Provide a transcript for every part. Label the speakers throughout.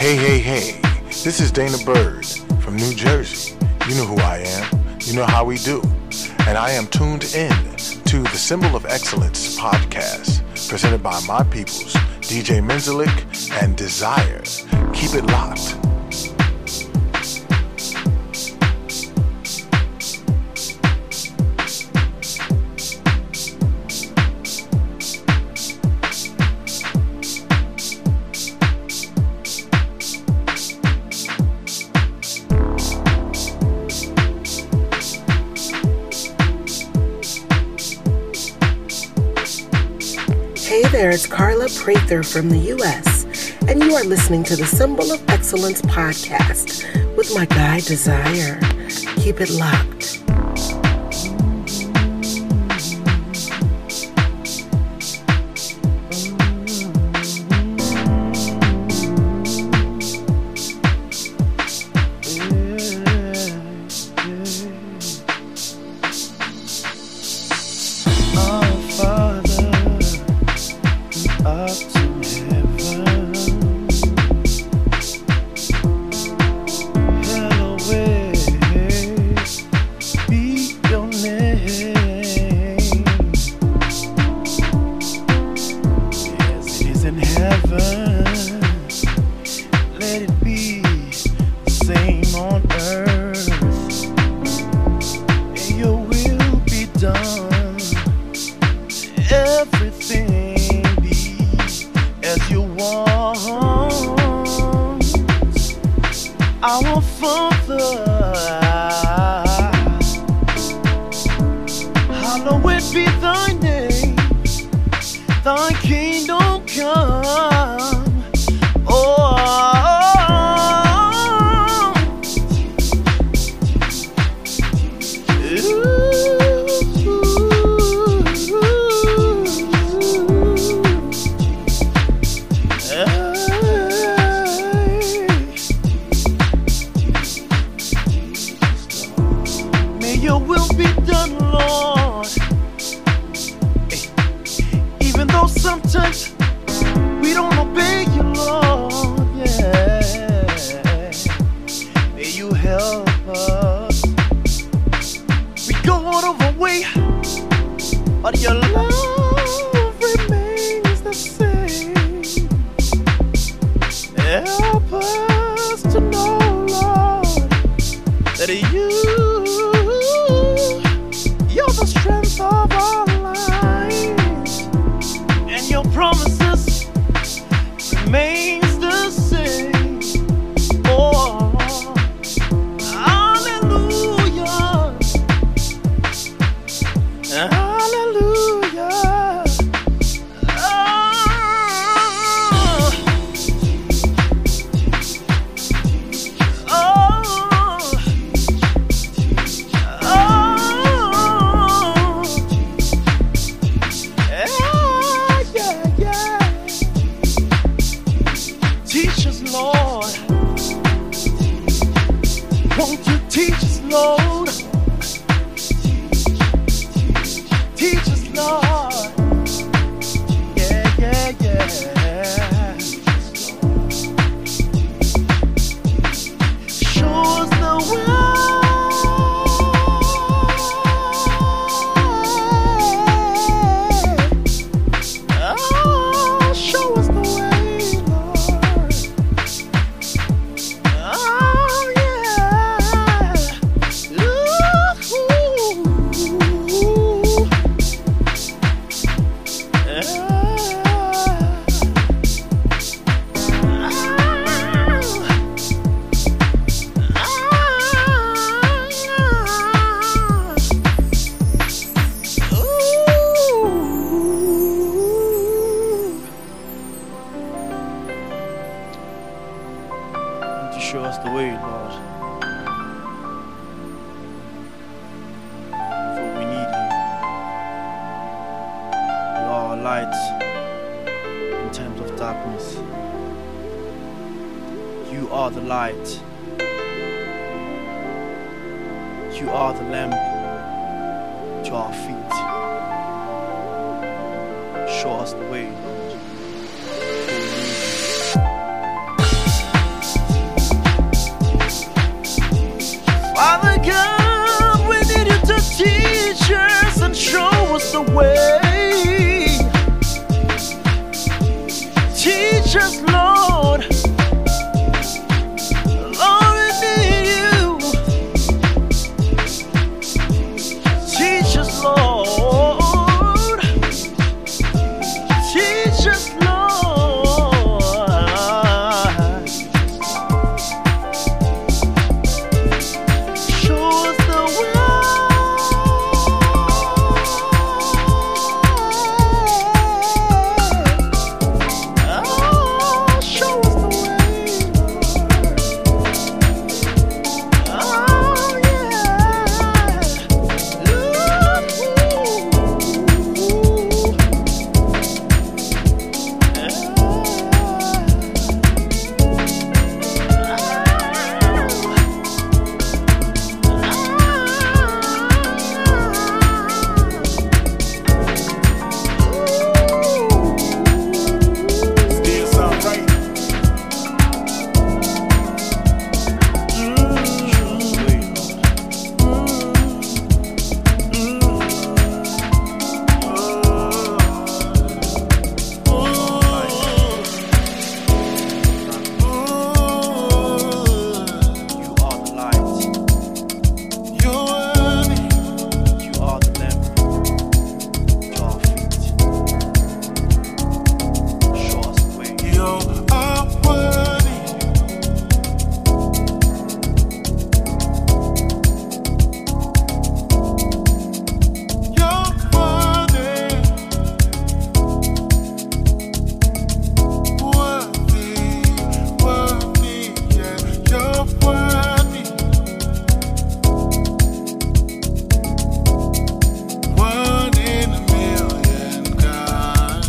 Speaker 1: Hey, this is Dana Bird from New Jersey. You know who I am. You know how we do. And I am tuned in to the Symbol of Excellence podcast, presented by my peoples, DJ Menzelik and Desire. Keep it locked.
Speaker 2: Hey there, it's Carla Prather from the U.S., and you are listening to the Symbol of Excellence podcast with my guy, Desire. Keep it locked.
Speaker 3: Show us the way, Lord. God, we need you to teach us and show us the way. Teach us, Lord. Lord, we need you. Teach us, Lord. Teach us, Lord. Show us the way. Show us the way, Lord. Oh, yeah.
Speaker 1: Still sound right.
Speaker 3: You are the light.
Speaker 1: You're worthy.
Speaker 3: You are the lamp to our feet. Show us the way.
Speaker 1: You are worthy. You're worthy. Worthy, worthy, yeah. You're worthy. One in a million, God.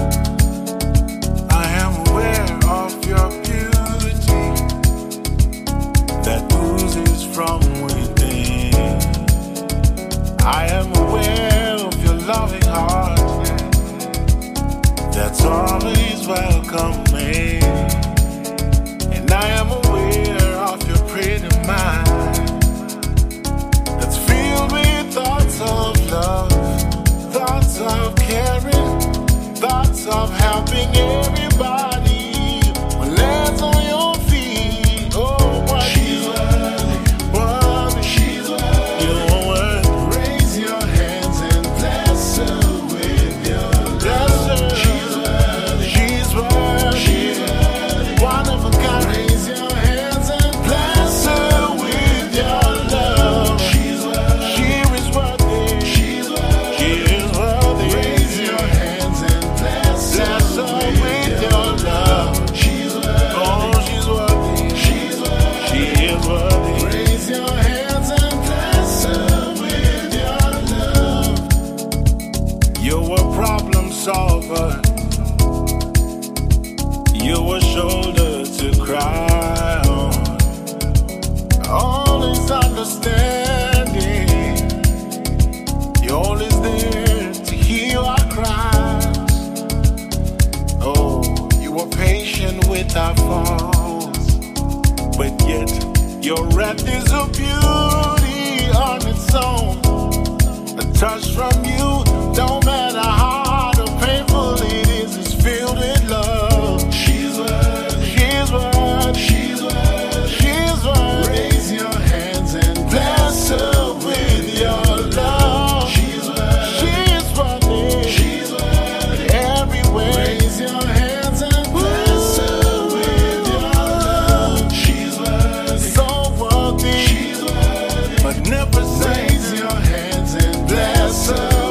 Speaker 1: I am aware of your beauty that oozes from within. I am aware of your loving heart, yeah, that's always welcoming. And I am aware of your pretty mind that's filled with thoughts of love, thoughts of caring, thoughts of helping everybody. When lands on your feet, oh, what she's worthy, worthy, she's worthy. You're worthy. Raise your hands and bless her with your love. She's worthy, she's worthy, she's worthy. One of a kind. Raise your hands and bless her with your love. She's worthy, she is worthy, she's worthy, she is worthy. Raise your hands and bless her with your love. She's worthy, oh, she's worthy, she's worthy, she is worthy. Raise your hands and bless her with your love. You're a problem solver. You're a shoulder to cry on. All is understanding. You're always there to hear our cries. Oh, you are patient with our faults, but yet your wrath is a beauty on its own. A touch from you, no matter how hard or painful it is filled with love. She's worthy, she's worthy, she's worthy, she's worthy. Raise your hands and bless her with your love. She's worthy, she's worthy, she's worthy. Everywhere. Raise your hands and bless her with your love. She's worthy, so worthy, she's worthy. Magnificent. Raise your hands and bless her.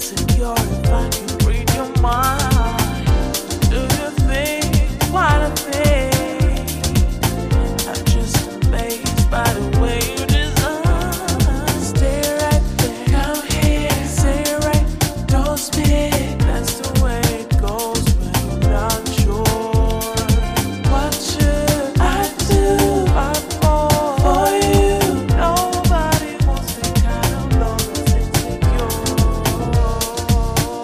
Speaker 3: insecure if I can read your mind. Do you think what I think? I'm just amazed by the way you design. Stay right there, come here, say it right, don't speak. That's the way it goes when you're not sure. What should I do? I'm for you. Nobody wants the kind of love that's insecure.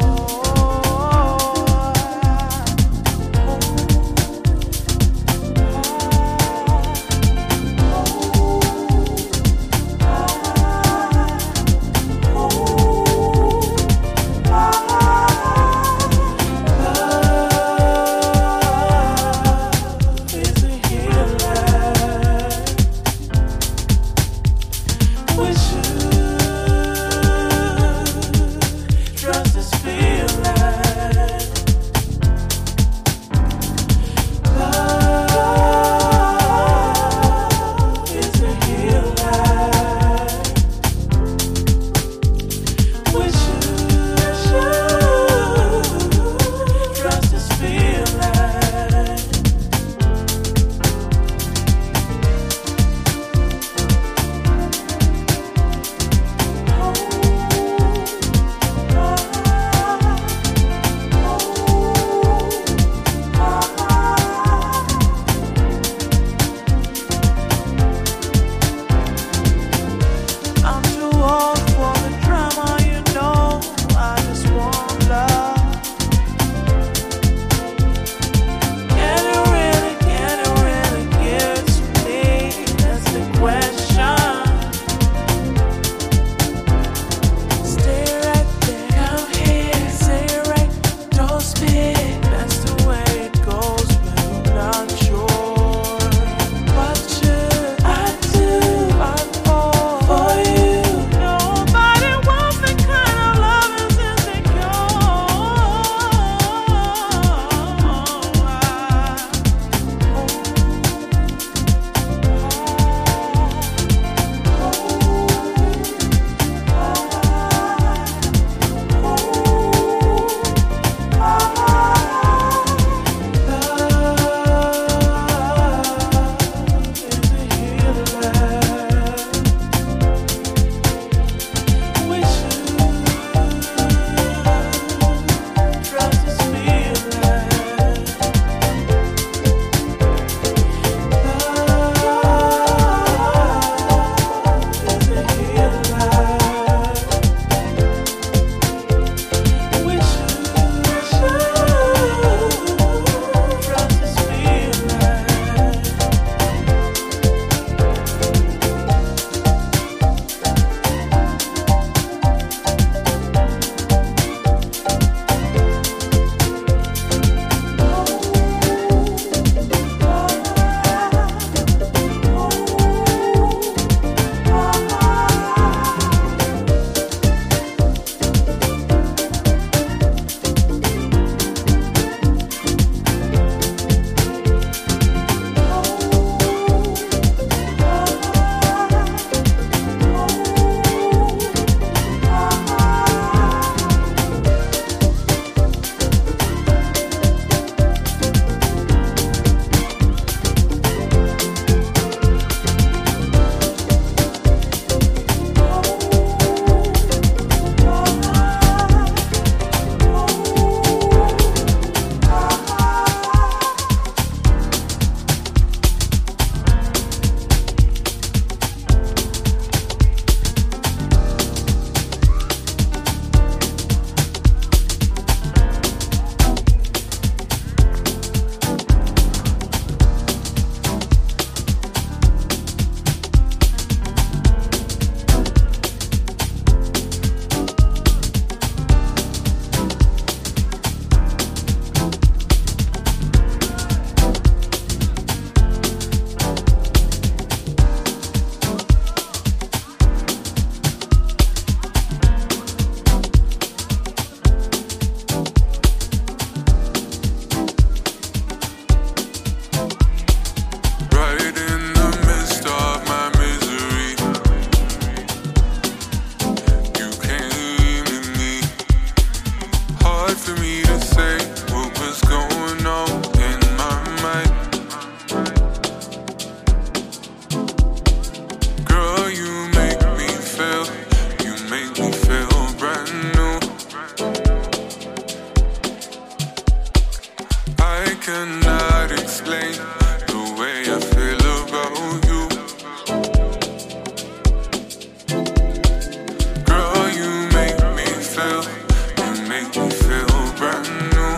Speaker 4: feel. You make me feel brand new.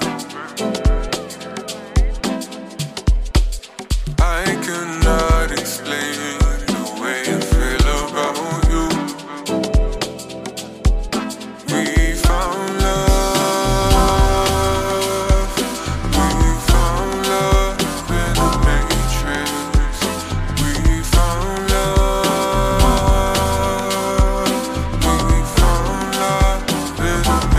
Speaker 4: I cannot explain the way I feel about you. We found love. We found love in the matrix. We found love. We found love in the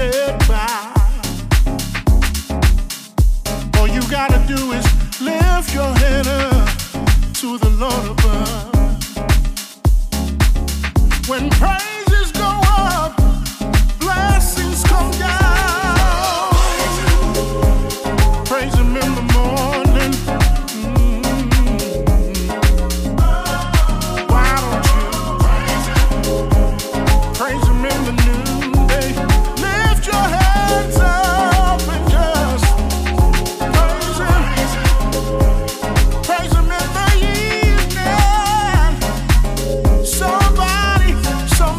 Speaker 5: head bowed. All you gotta do is lift your head up to the Lord above. When praises go up, blessings come down. Praise Him in the morning. Why don't you praise Him in the noonday? Lift your hands up and just praise Him. Praise Him in the evening. Somebody just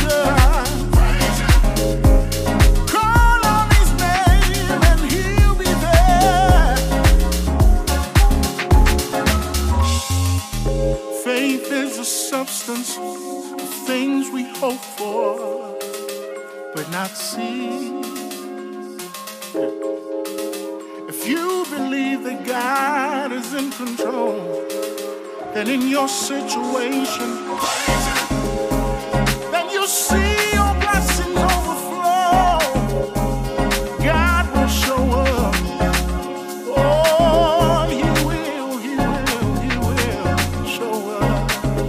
Speaker 5: call on His name and He'll be there. Faith is the substance of things we hope for, but not see. If you believe that God is in control, then in your situation, then you see your blessings overflow. God will show up. Oh, He will show up.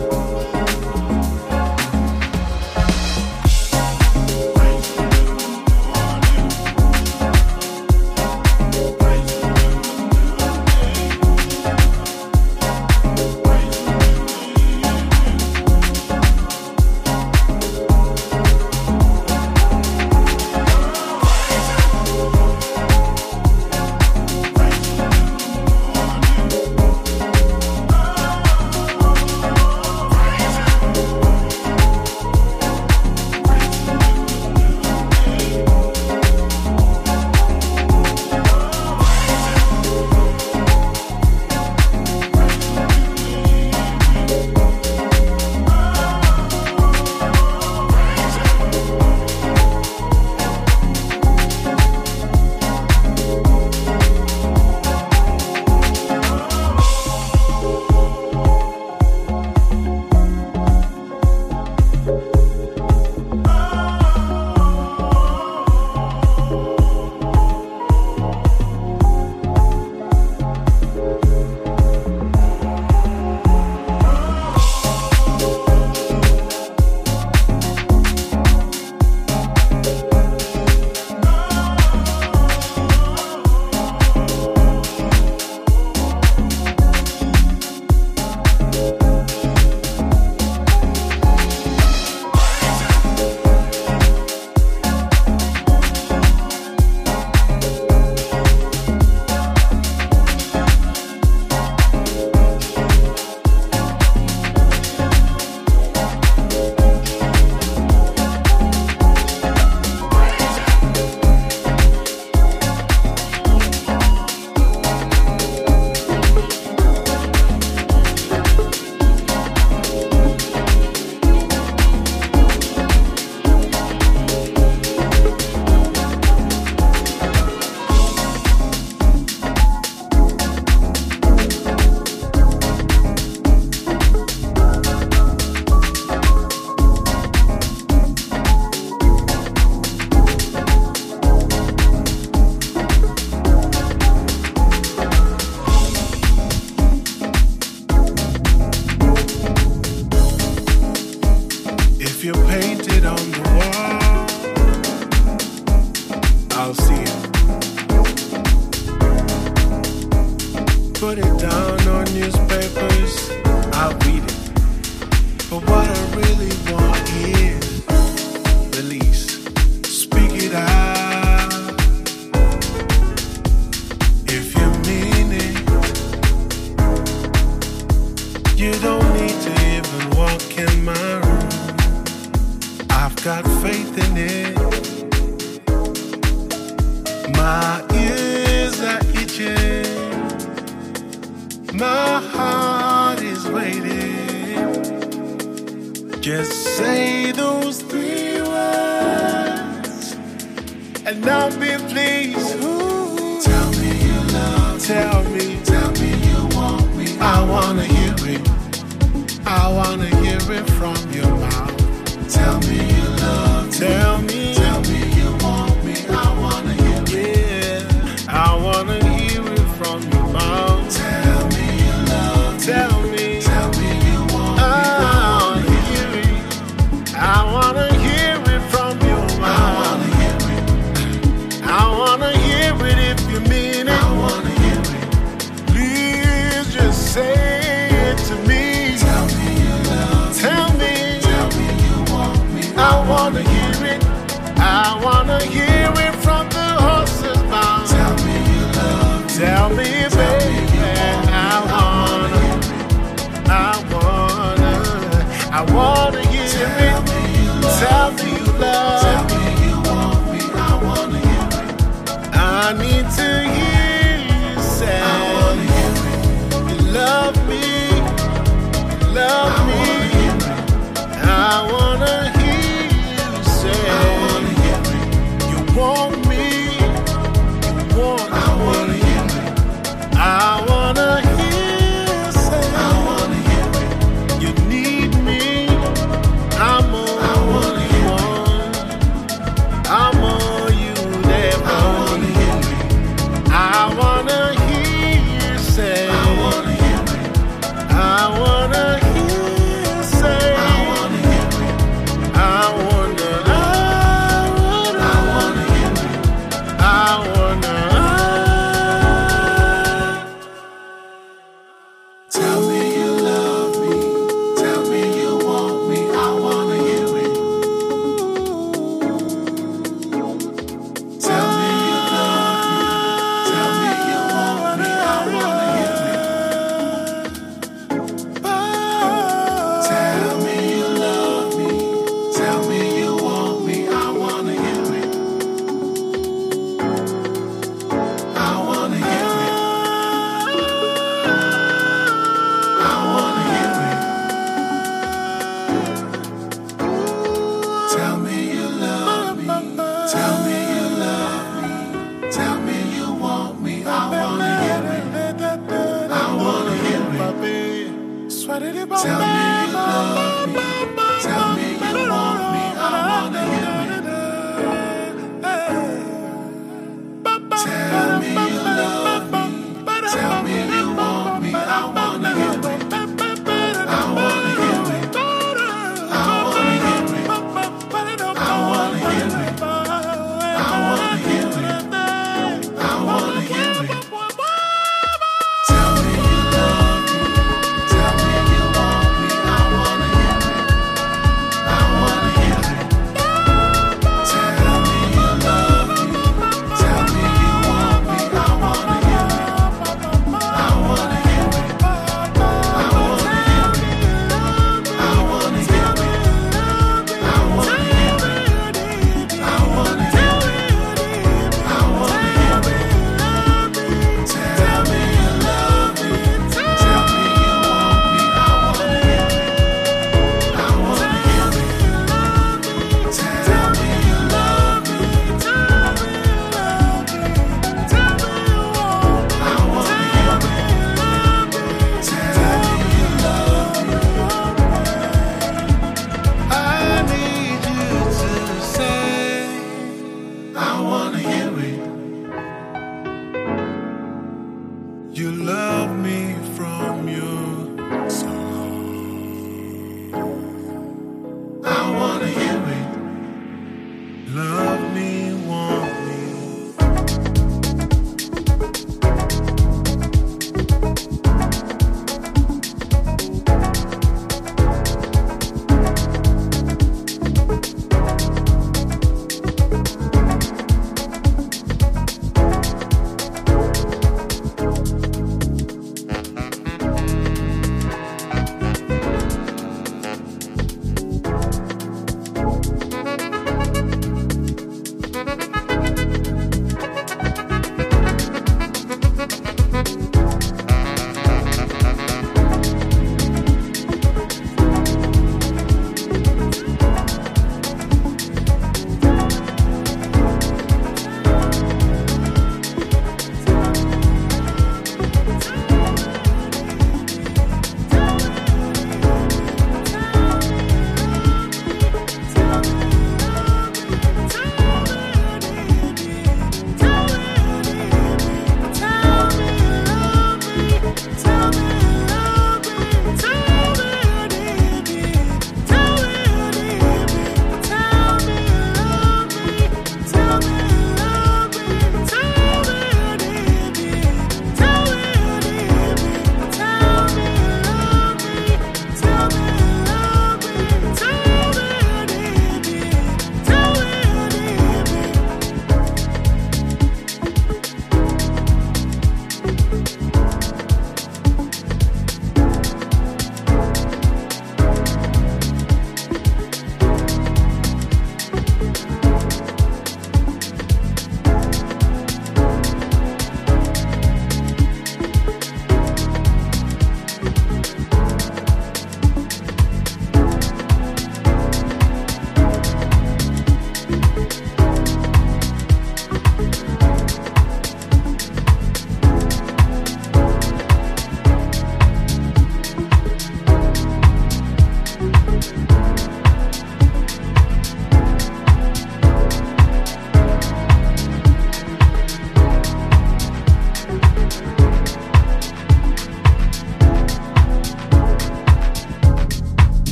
Speaker 5: Praise Him in the morning. Praise Him in the noonday. Praise Him in the evening. If you paint it on the wall, I'll see it. Put it down on newspapers, I'll read it. But what I really want is release. Speak it out. If you mean it, you don't need to even walk in my room. I've got faith in it. My ears are itching. My heart is waiting. Just say those 3 words and I'll be pleased. Ooh. Tell me you love me. Tell me you want me. I wanna hear it. I wanna hear it from your mouth. Tell me you love me. Tell me you want me. I need to hear you say, I wanna hear it. You love me, love me. I wanna hear you say, I wanna hear it. You want me, you want me. I wanna hear it. I wanna hear you say, I wanna hear it. You need me, I'm all you want. I'm all you ever need. I wanna hear you say, I wanna hear it. I wanna hear you say, I wanna hear it. I wanna hear it. I wanna. Tell me you love me. Tell me you want me. I wanna hear it. Tell me you love me. Tell me you want me. I wanna hear it. Tell me you love me. Tell me you want me. I wanna hear it. I wanna hear it. I wanna hear it. Tell me you love me. Tell me you love me. Tell me you want me. I wanna hear it. I wanna hear it. Tell me you love me. Tell me you want me. I wanna hear it. Tell me you love me. Tell me you want me. I wanna hear it. I wanna hear it. I wanna hear it. I wanna hear it. I wanna hear it. I wanna hear it. Tell me you love me. Tell me you want me. I wanna hear it. I wanna hear it. Tell me you love me. Tell me you want me. I wanna hear it. I wanna hear it. I wanna hear it. I wanna hear it. I wanna hear it. I wanna hear it. I wanna hear it. Tell me you love me. Tell me you want me. I wanna hear it. I wanna hear it. Tell me you love me. Tell me you love me. Tell me you want me. I wanna hear it. Tell me you love me. I need you to say, I wanna hear it. You love me from your soul. I wanna hear it. Love me, want me.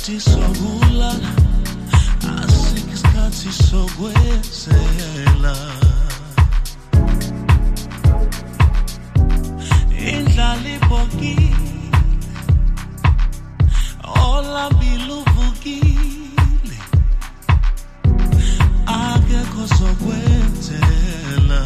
Speaker 5: isikhathi sokulala, asikho isikhathi sokwenzela. Indlala ibhokile, olambile uvukile, akekho sokwenzela.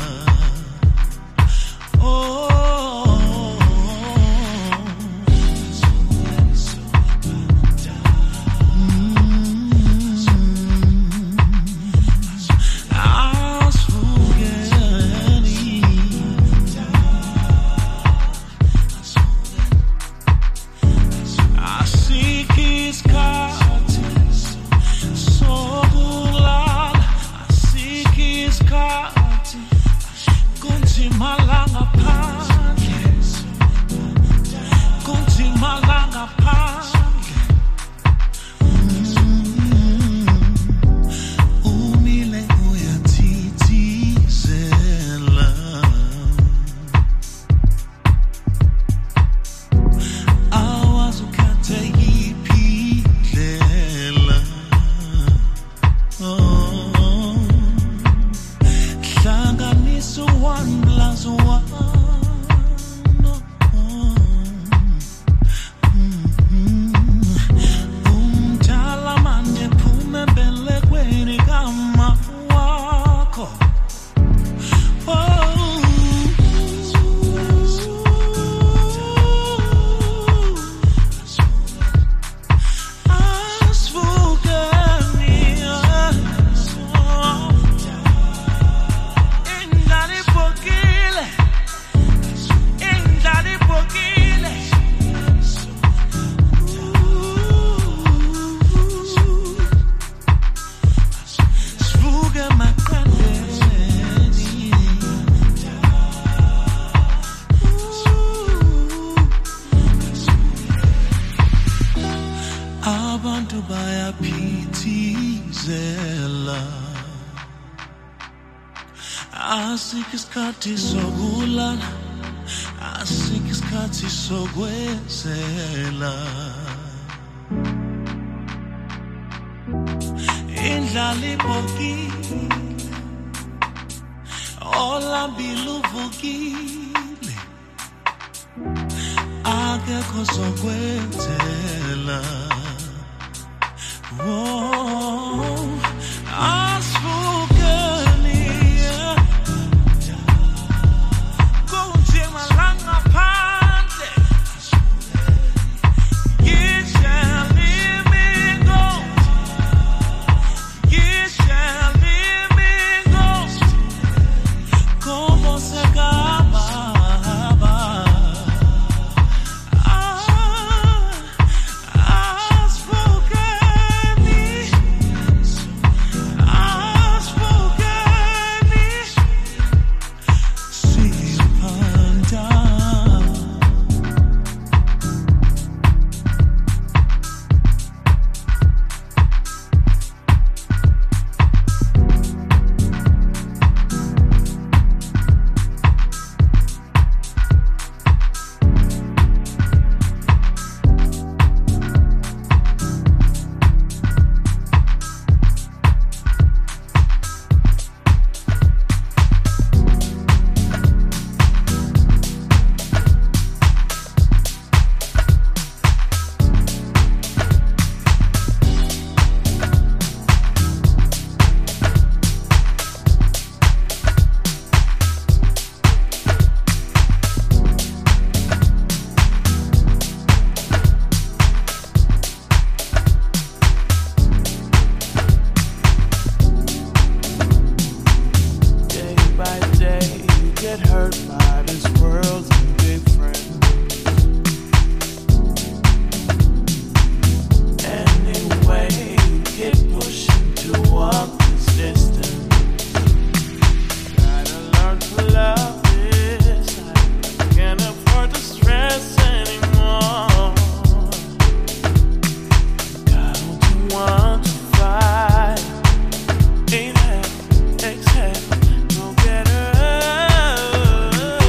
Speaker 5: Asikho isikhathi sokulala, asikho isikhathi sokwenzela. Indlala ibhokile, olambile uvukile, akekho sokwenzela.
Speaker 3: Exhale, go get her.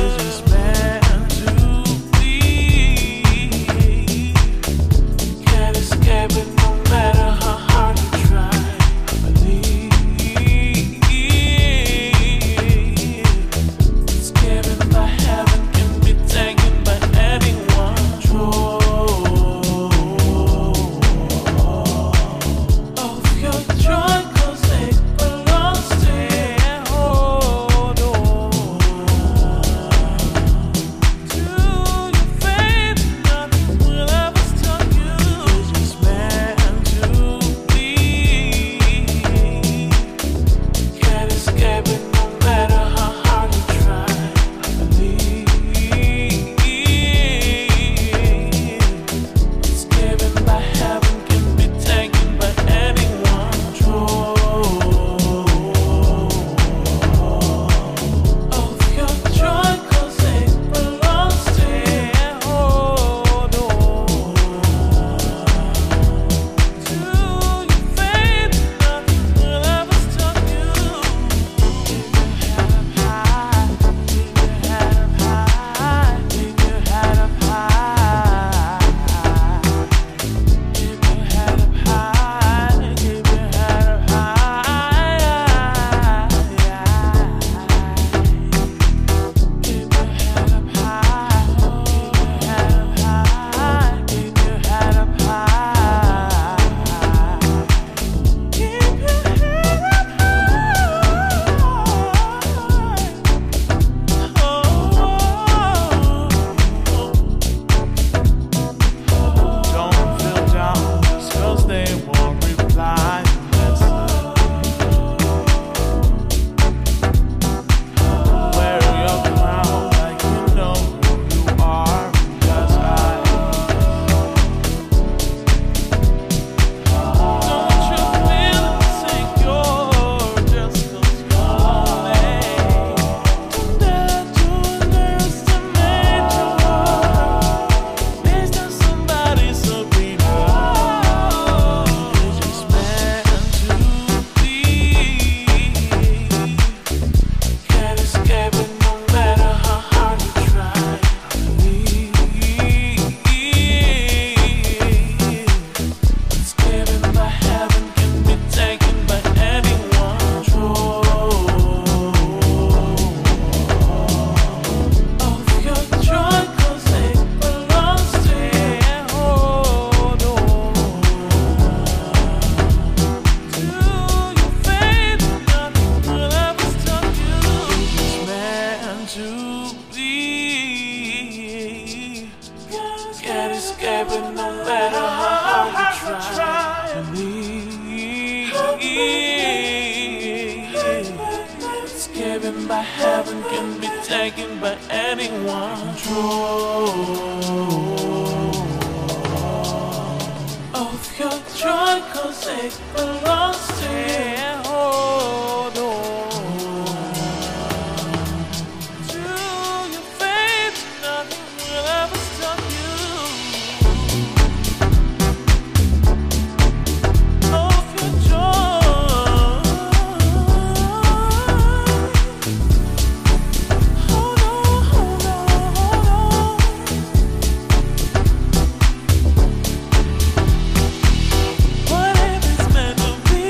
Speaker 3: be. Can't escape it no matter how hard you try to leave. Escaping by heaven can be taken by anyone. Of your joy, 'cause it belongs to you. Hold on to your faith, nothing will ever stop you. Of your joy, hold on, hold on, hold on. Whatever's meant to be.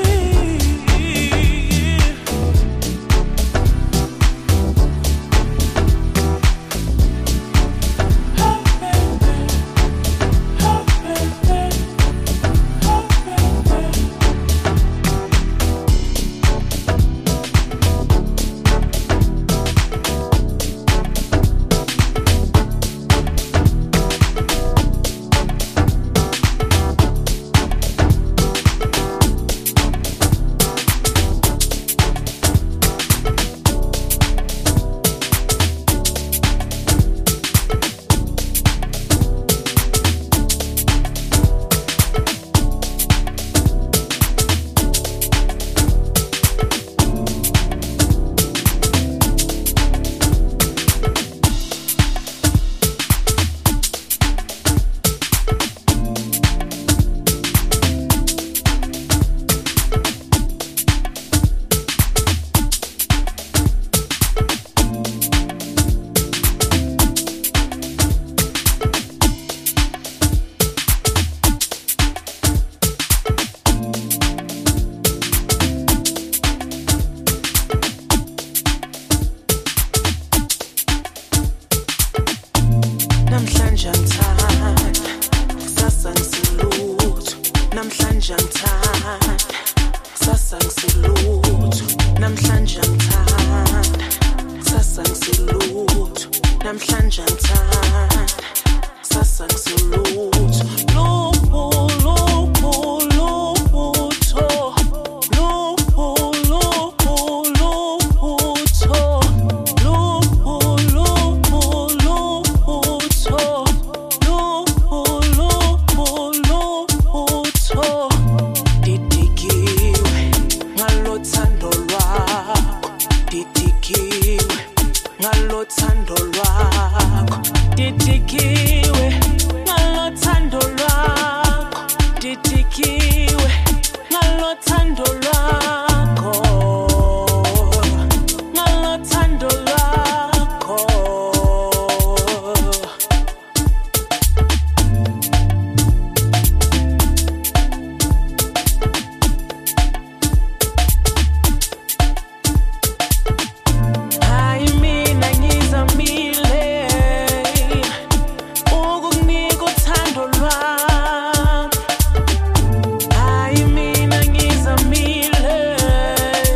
Speaker 3: Namhlanje ngithanda, kusasa ngisilutho. Namhlanje ngithanda, kusasa ngisilutho. Namhlanje ngithanda, kusasa ngisilutho. Namhlanje ngithanda, kusasa ngisilutho. Lupho, lupho, lupho, lupho, lupho, lupho. Lupho, lupho, lupho. Didikiwe ngalothando lwakho, didikiwe ngalothando lwakho, didikiwe ngalothando lwakho, didikiwe ngalothando lwakho, ngalothando lwakho. Hayi mina ngizamile ukukunika uthando lwami. Hayi mina ngizamile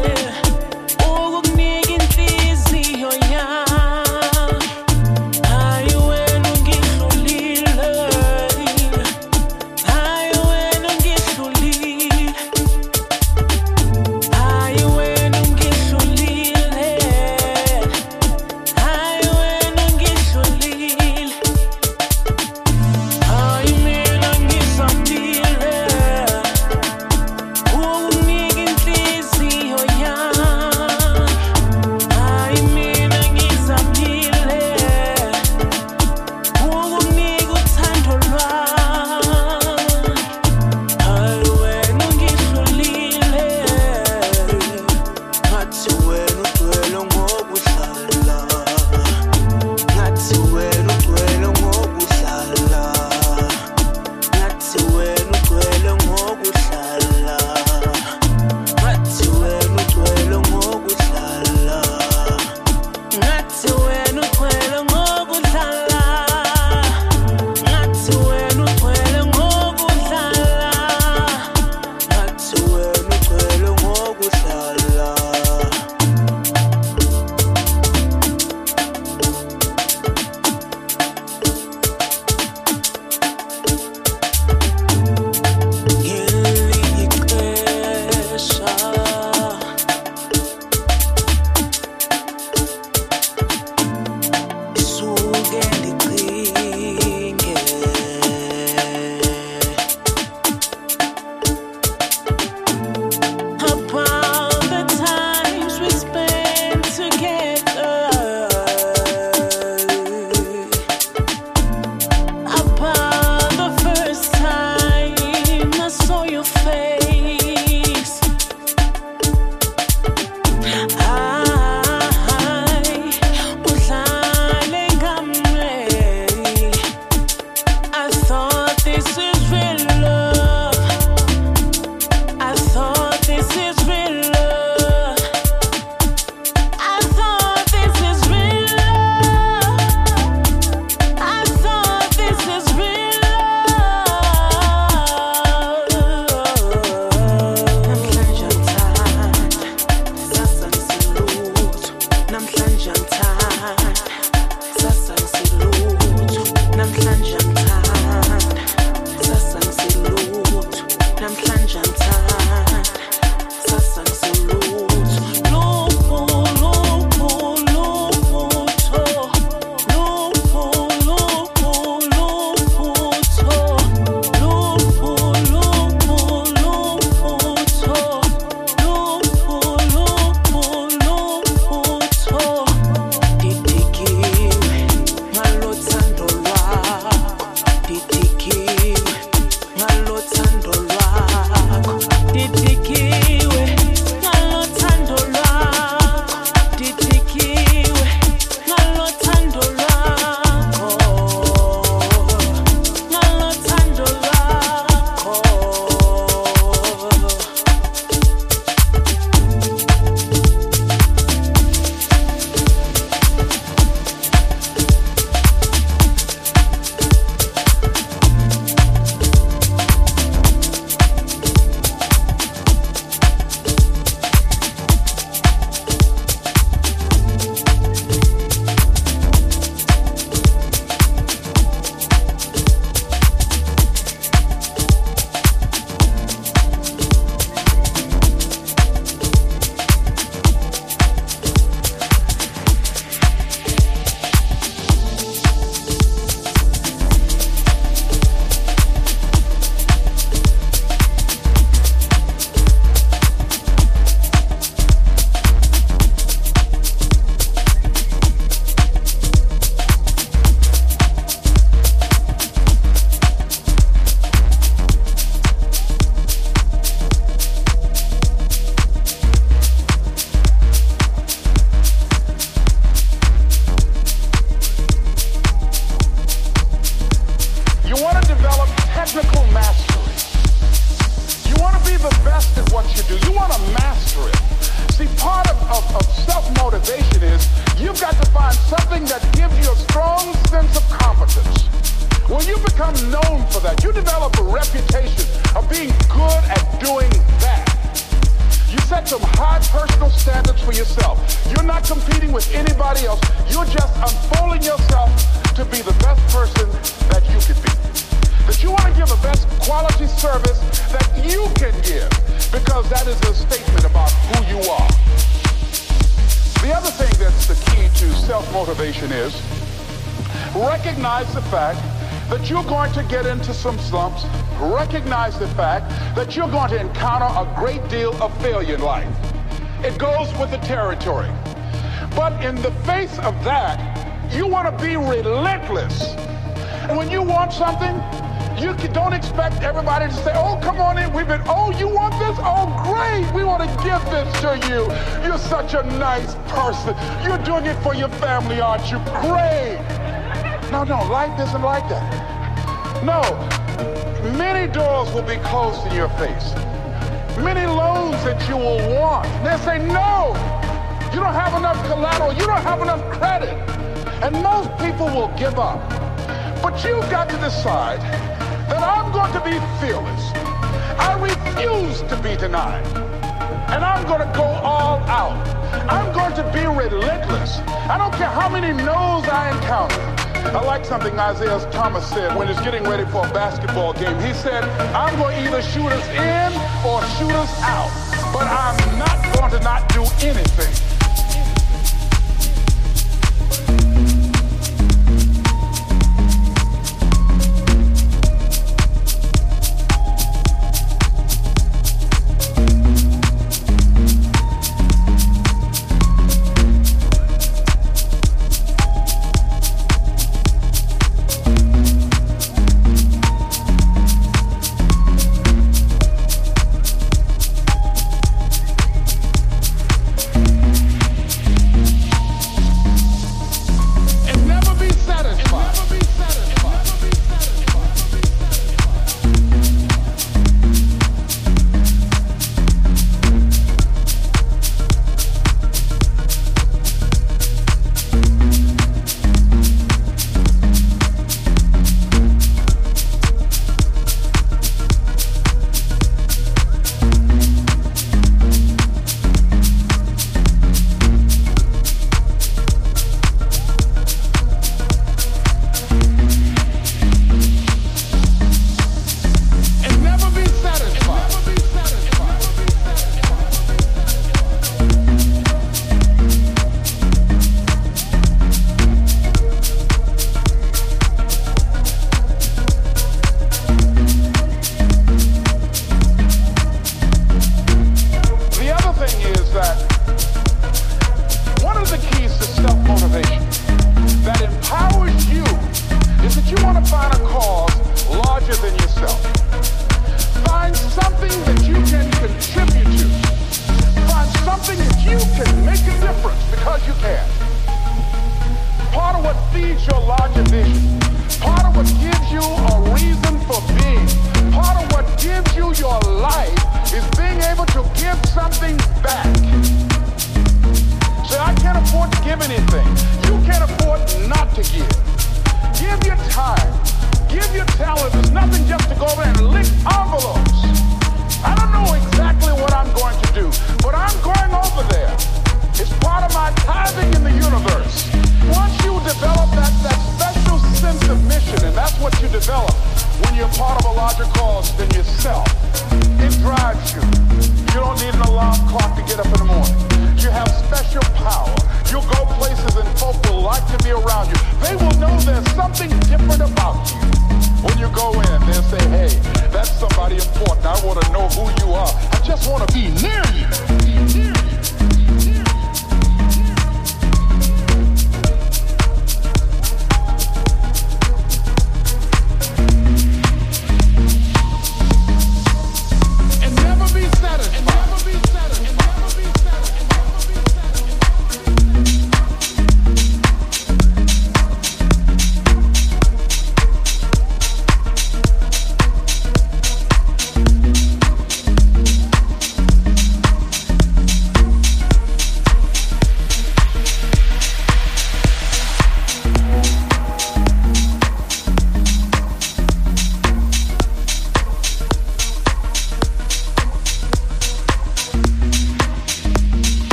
Speaker 6: develop a reputation of being good at doing that. You set some high personal standards for yourself. You're not competing with anybody else. You're just unfolding yourself to be the best person that you can be. That you want to give the best quality service that you can give, because that is a statement about who you are. The other thing that's the key to self-motivation is recognize the fact that you're going to get into some slumps. Recognize the fact that you're going to encounter a great deal of failure in life. It goes with the territory. But in the face of that, you want to be relentless. And when you want something, you don't expect everybody to say, oh, come on in, oh, you want this? Oh, great, we want to give this to you. You're such a nice person. You're doing it for your family, aren't you? Great. No, life isn't like that. No, many doors will be closed in your face. Many loans that you will want. They'll say, no, you don't have enough collateral. You don't have enough credit. And most people will give up. But you've got to decide that I'm going to be fearless. I refuse to be denied. And I'm going to go all out. I'm going to be relentless. I don't care how many no's I encounter. I like something Isaiah Thomas said when he's getting ready for a basketball game. He said, I'm going to either shoot us in or shoot us out. But I'm not going to not do anything.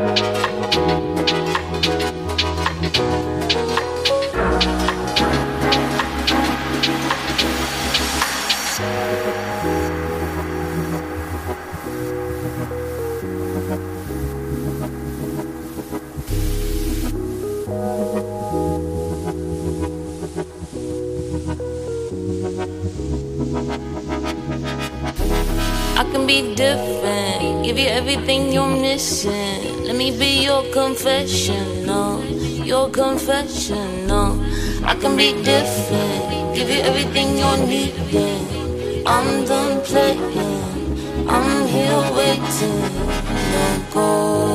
Speaker 7: I can be different, give you everything you're missing. Let me be your confessional, your confessional. I can be different, give you everything you're needing. I'm done playing, I'm here waiting. Don't go,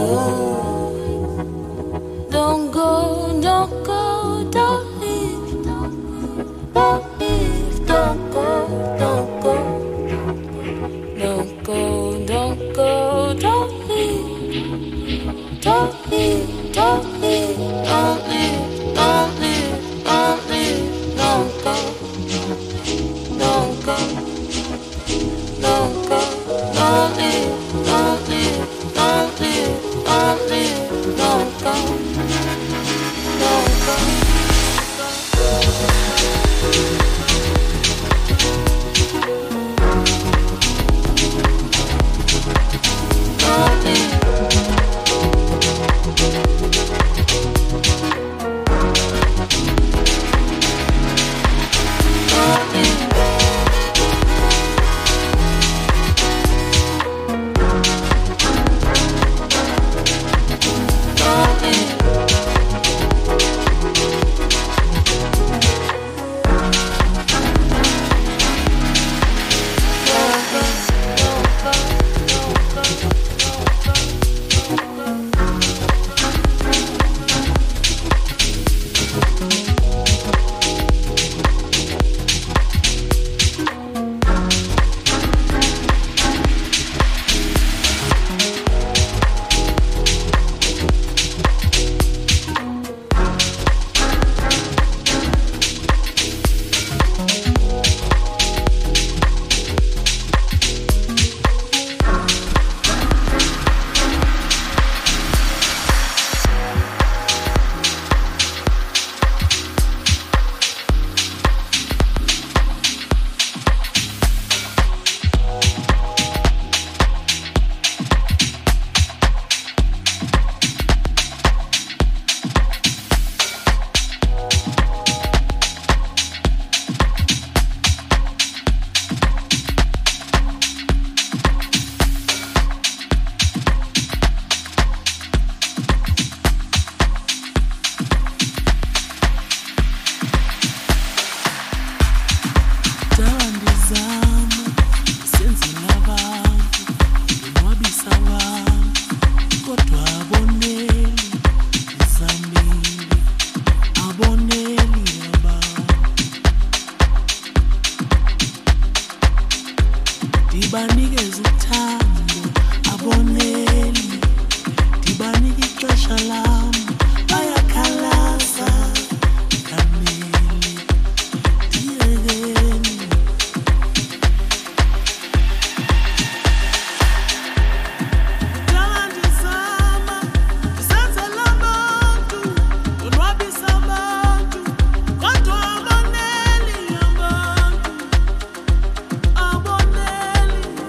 Speaker 7: don't go, don't go, don't leave, don't leave, don't go, don't go. Don't go, don't go, don't leave. Don't leave, don't leave, don't leave, don't leave, don't leave. Don't go, don't go, don't go, don't leave, don't leave, don't leave, don't leave. Don't go, don't go.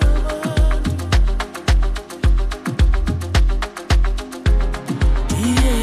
Speaker 3: Yeah.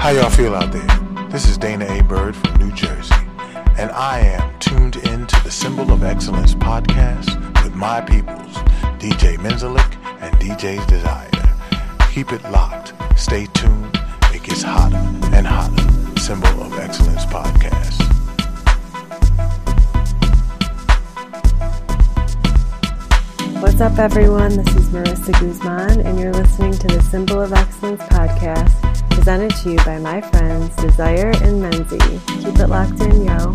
Speaker 1: How y'all feel out there? This is Dana A. Bird from New Jersey, and I am tuned in to the Symbol of Excellence podcast with my peoples, DJ Menzelik and DJ's Desire. Keep it locked. Stay tuned. It gets hotter and hotter. Symbol of Excellence podcast.
Speaker 8: What's up, everyone? This is Marissa Guzman, and you're listening to the Symbol of Excellence podcast, presented to you by my friends Desire and Menzie. Keep it locked in, yo.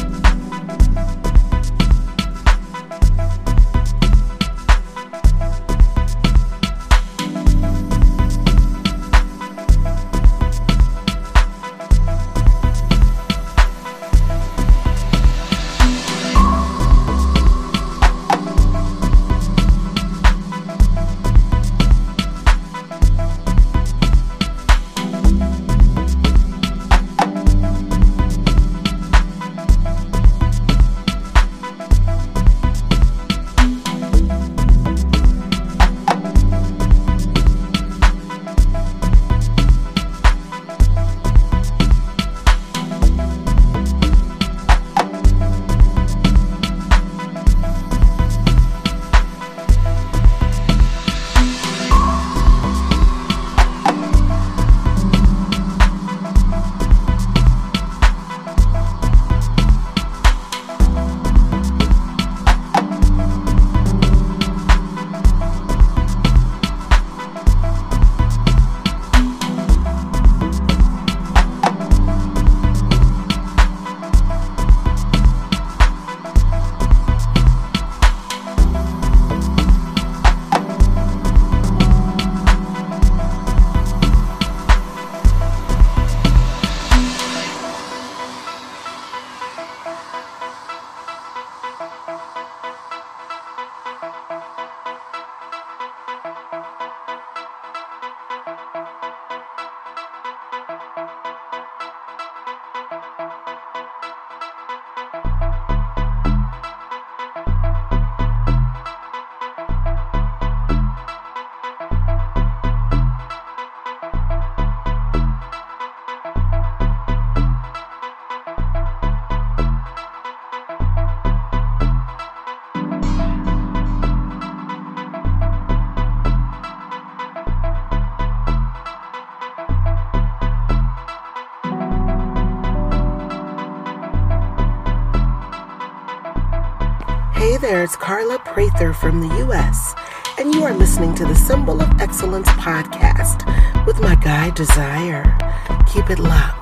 Speaker 2: Hey there, it's Carla Prather from the U.S., and you are listening to the Symbol of Excellence podcast with my guy, Desire. Keep it locked.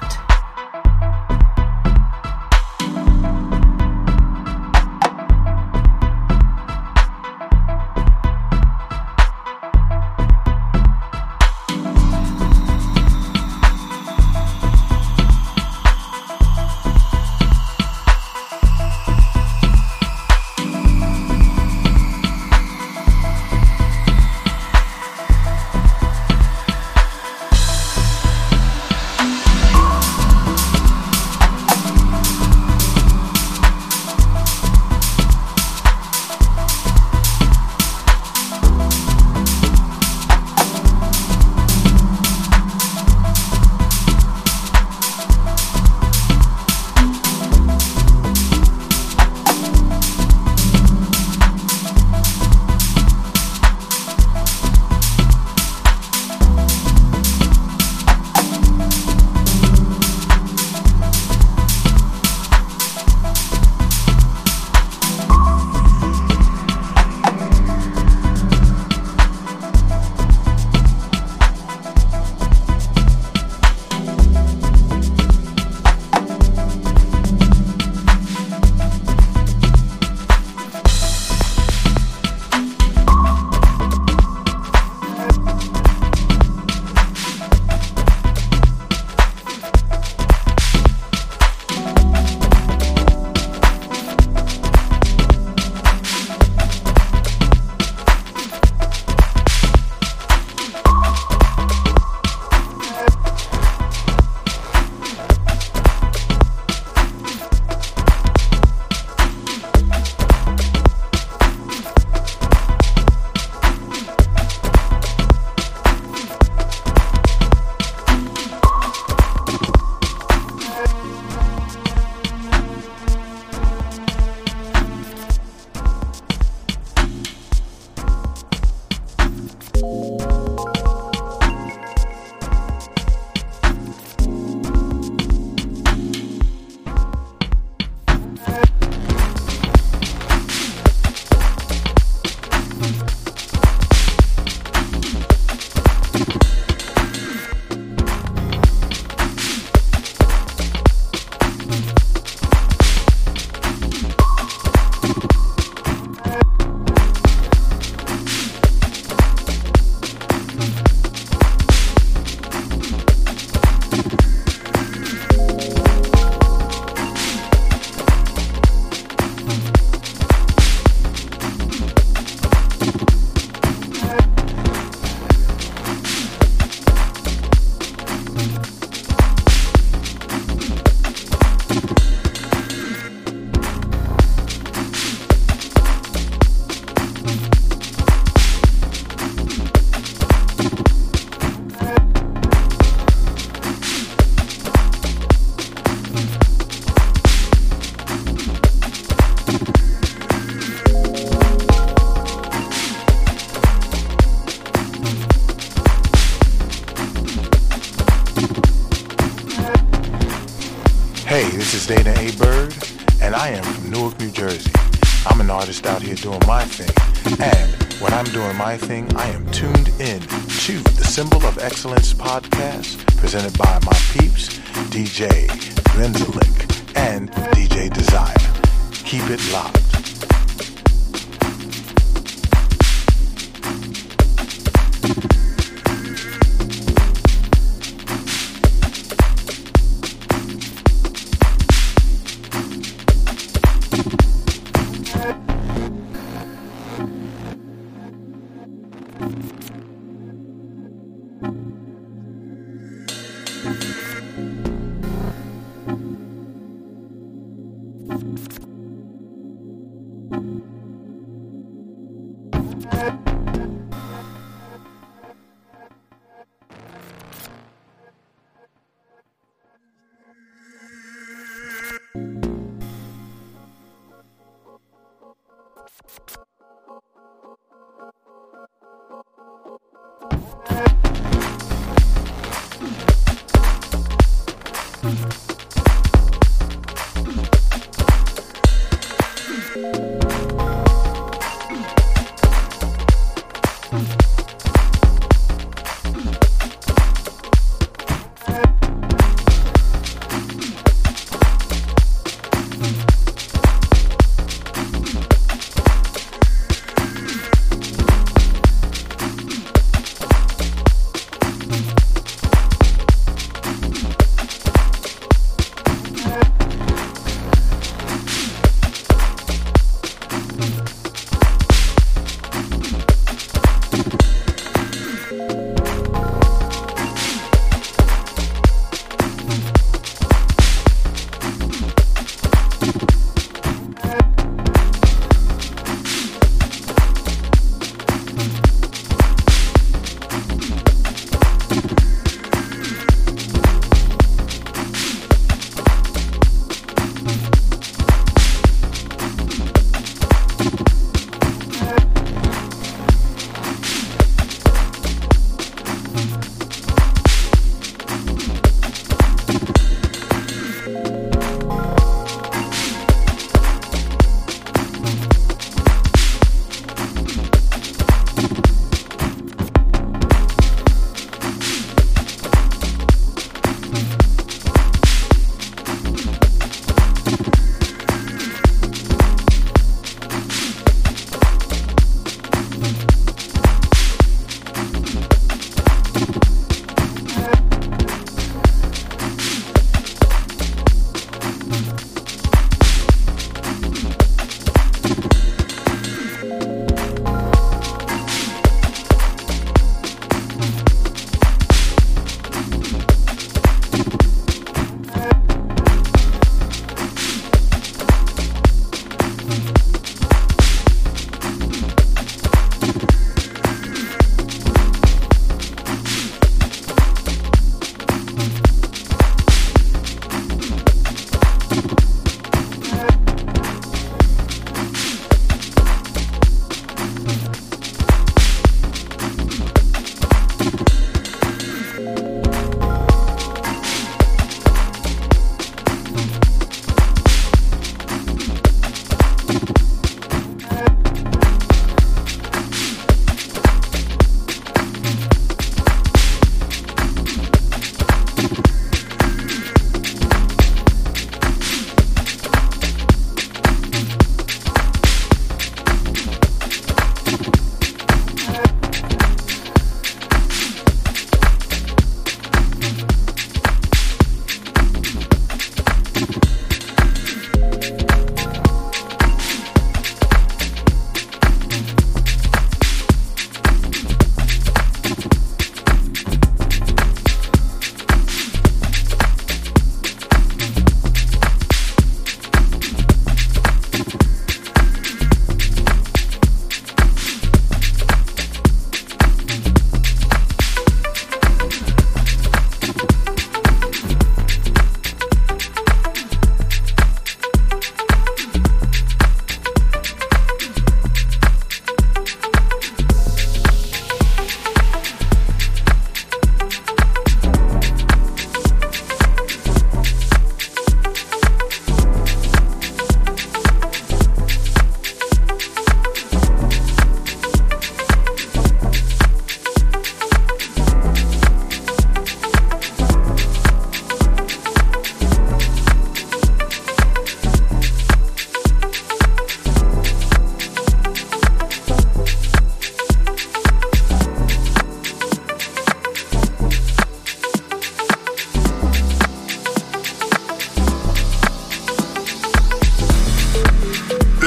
Speaker 1: Hey, this is Dana A. Bird, and I am from Newark, New Jersey. I'm an artist out here doing my thing, and when I'm doing my thing, I am tuned in to the Symbol of Excellence podcast, presented by my peeps, DJ Renzelik and DJ Desire. Keep it locked.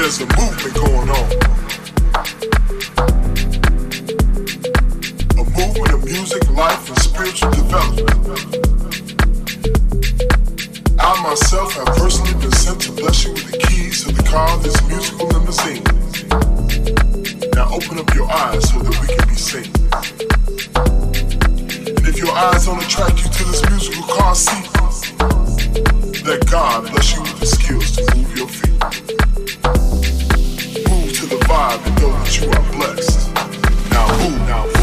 Speaker 1: there's a movement going on. A movement of music, life, and spiritual development. I myself have personally been sent to bless you with the keys to the car of this musical limousine. Now open up your eyes so that we can be seen. And if your eyes don't attract you to this musical car seat, let God bless you with the skills to move your feet. Move to the vibe and know that you are blessed. Now move, now move.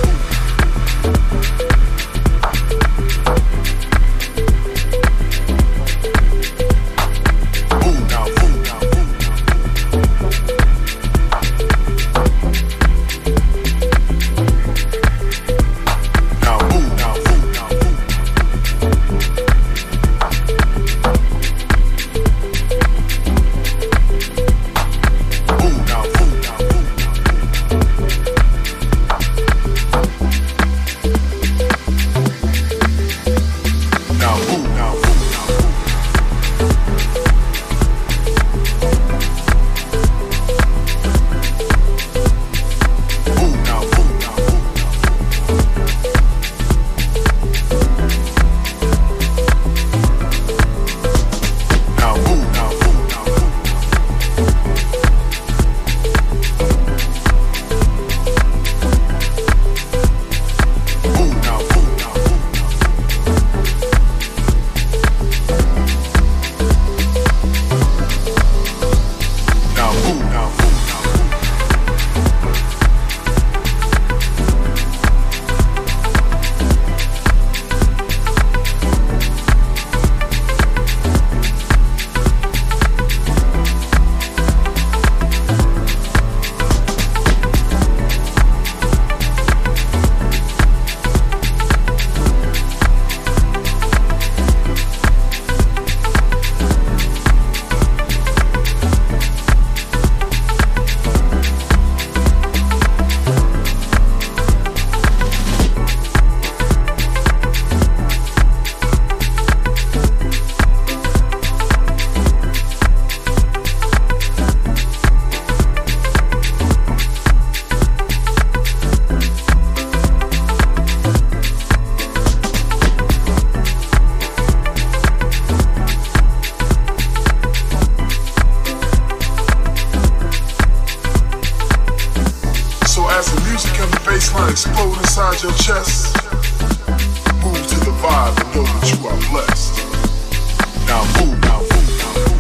Speaker 1: Explode inside your chest. Move to the vibe and know that you are blessed. Now move, now move, now move.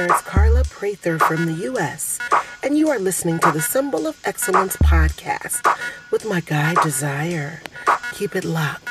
Speaker 2: there, it's Carla Prather from the U.S., and you are listening to the Symbol of Excellence podcast with my guy, Desire. Keep it locked.